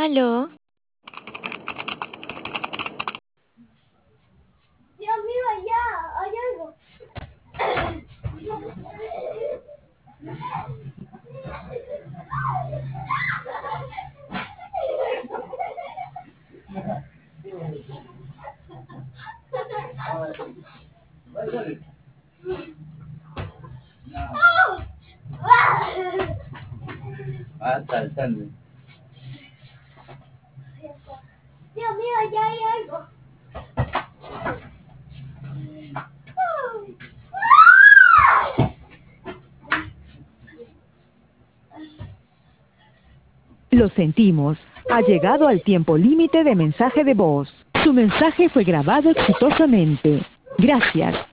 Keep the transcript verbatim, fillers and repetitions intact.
Aló, Dios mío, allá hay algo. Ah, saltando. Dios mío, allá hay algo. Lo sentimos. Ha llegado al tiempo límite de mensaje de voz. Su mensaje fue grabado exitosamente. Gracias.